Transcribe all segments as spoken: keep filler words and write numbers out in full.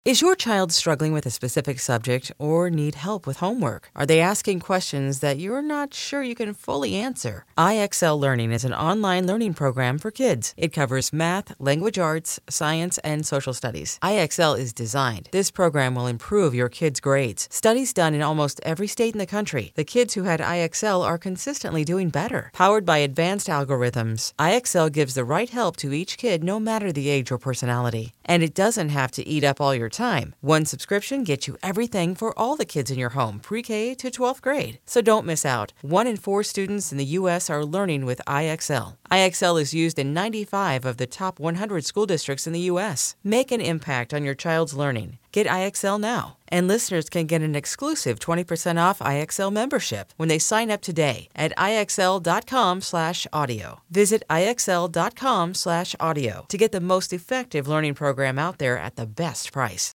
Is your child struggling with a specific subject or need help with homework? Are they asking questions that you're not sure you can fully answer? I X L Learning is an online learning program for kids. It covers math, language arts, science, and social studies. I X L is designed. This program will improve your kids' grades. Studies done in almost every state in the country. The kids who had I X L are consistently doing better. Powered by advanced algorithms, I X L gives the right help to each kid no matter the age or personality. And it doesn't have to eat up all your time. One subscription gets you everything for all the kids in your home, pre-K to twelfth grade. So don't miss out. One in four students in the U S are learning with I X L. I X L is used in ninety-five of the top one hundred school districts in the U S. Make an impact on your child's learning. Get I X L now. And listeners can get an exclusive twenty percent off I X L membership when they sign up today at IXL.com slash audio. Visit IXL.com slash audio to get the most effective learning program out there at the best price.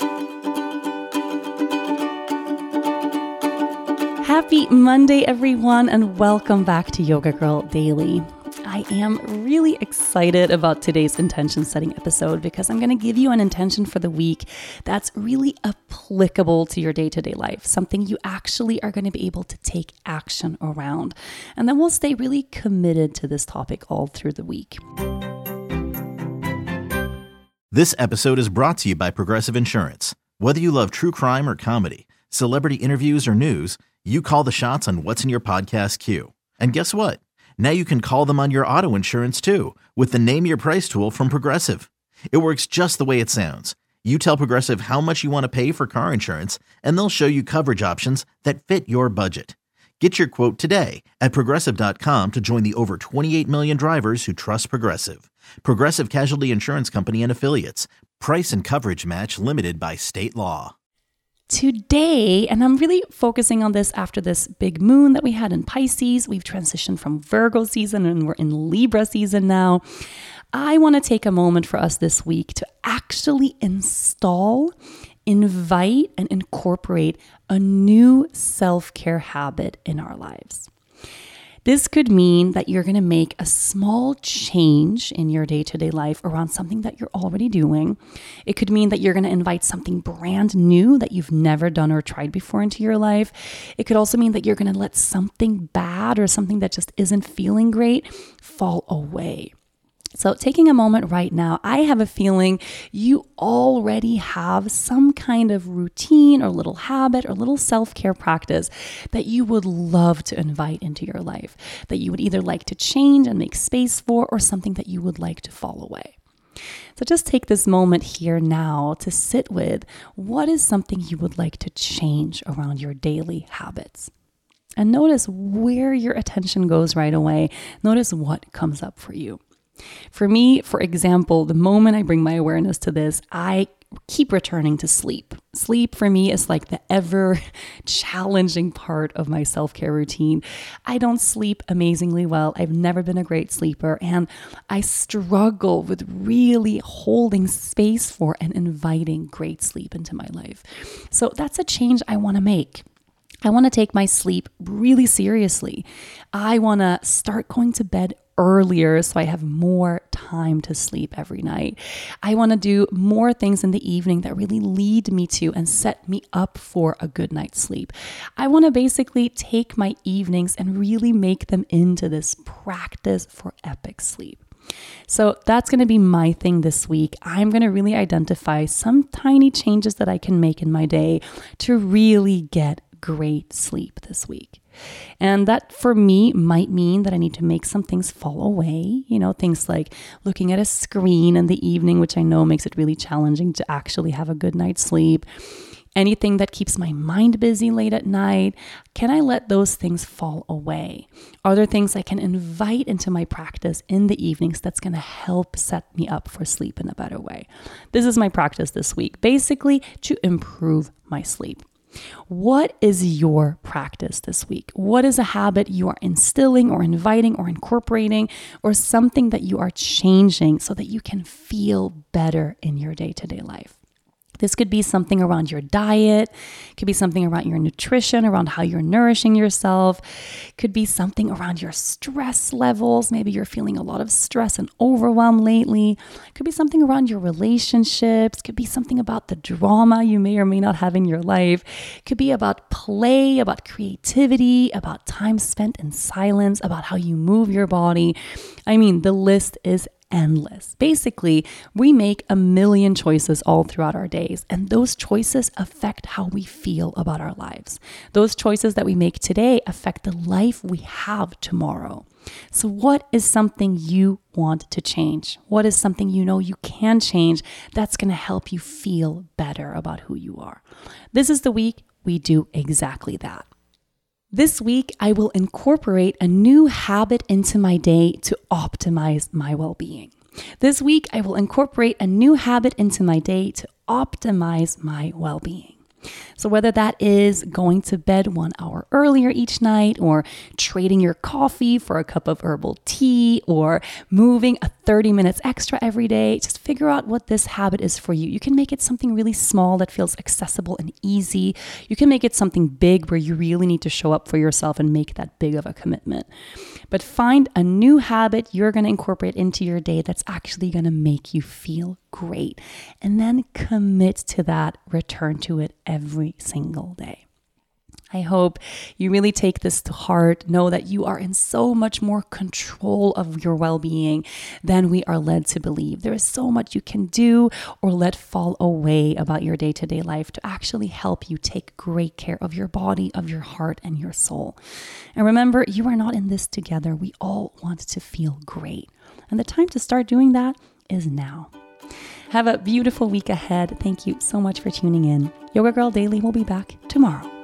Happy Monday, everyone, and welcome back to Yoga Girl Daily. I am really excited about today's intention setting episode because I'm going to give you an intention for the week that's really applicable to your day-to-day life, something you actually are going to be able to take action around. And then we'll stay really committed to this topic all through the week. This episode is brought to you by Progressive Insurance. Whether you love true crime or comedy, celebrity interviews or news, you call the shots on what's in your podcast queue. And guess what? Now you can call them on your auto insurance too with the Name Your Price tool from Progressive. It works just the way it sounds. You tell Progressive how much you want to pay for car insurance, and they'll show you coverage options that fit your budget. Get your quote today at Progressive dot com to join the over twenty-eight million drivers who trust Progressive. Progressive Casualty Insurance Company and Affiliates. Price and coverage match limited by state law. Today, and I'm really focusing on this after this big moon that we had in Pisces. We've transitioned from Virgo season and we're in Libra season now. I want to take a moment for us this week to actually install, invite, and incorporate a new self-care habit in our lives. This could mean that you're going to make a small change in your day-to-day life around something that you're already doing. It could mean that you're going to invite something brand new that you've never done or tried before into your life. It could also mean that you're going to let something bad or something that just isn't feeling great fall away. So taking a moment right now, I have a feeling you already have some kind of routine or little habit or little self-care practice that you would love to invite into your life, that you would either like to change and make space for, or something that you would like to fall away. So just take this moment here now to sit with what is something you would like to change around your daily habits. And notice where your attention goes right away. Notice what comes up for you. For me, for example, the moment I bring my awareness to this, I keep returning to sleep. Sleep for me is like the ever challenging part of my self-care routine. I don't sleep amazingly well. I've never been a great sleeper, and I struggle with really holding space for and inviting great sleep into my life. So that's a change I want to make. I want to take my sleep really seriously. I want to start going to bed earlier so I have more time to sleep every night. I want to do more things in the evening that really lead me to and set me up for a good night's sleep. I want to basically take my evenings and really make them into this practice for epic sleep. So that's going to be my thing this week. I'm going to really identify some tiny changes that I can make in my day to really get great sleep this week. And that for me might mean that I need to make some things fall away, you know, things like looking at a screen in the evening, which I know makes it really challenging to actually have a good night's sleep. Anything that keeps my mind busy late at night, can I let those things fall away? Are there things I can invite into my practice in the evenings that's going to help set me up for sleep in a better way? This is my practice this week, basically to improve my sleep. What is your practice this week? What is a habit you are instilling or inviting or incorporating, or something that you are changing so that you can feel better in your day-to-day life? This could be something around your diet, could be something around your nutrition, around how you're nourishing yourself, could be something around your stress levels. Maybe you're feeling a lot of stress and overwhelm lately. Could be something around your relationships, could be something about the drama you may or may not have in your life. Could be about play, about creativity, about time spent in silence, about how you move your body. I mean, the list is endless. Basically, we make a million choices all throughout our days, and those choices affect how we feel about our lives. Those choices that we make today affect the life we have tomorrow. So what is something you want to change? What is something you know you can change that's going to help you feel better about who you are? This is the week we do exactly that. This week, I will incorporate a new habit into my day to optimize my well-being. This week, I will incorporate a new habit into my day to optimize my well-being. So whether that is going to bed one hour earlier each night, or trading your coffee for a cup of herbal tea, or moving a thirty minutes extra every day, just figure out what this habit is for you. You can make it something really small that feels accessible and easy. You can make it something big where you really need to show up for yourself and make that big of a commitment. But find a new habit you're going to incorporate into your day that's actually going to make you feel great. And then commit to that, return to it every single day. I hope you really take this to heart. Know that you are in so much more control of your well-being than we are led to believe. There is so much you can do or let fall away about your day-to-day life to actually help you take great care of your body, of your heart, and your soul. And remember, you are not in this together. We all want to feel great. And the time to start doing that is now. Have a beautiful week ahead. Thank you so much for tuning in. Yoga Girl Daily will be back tomorrow.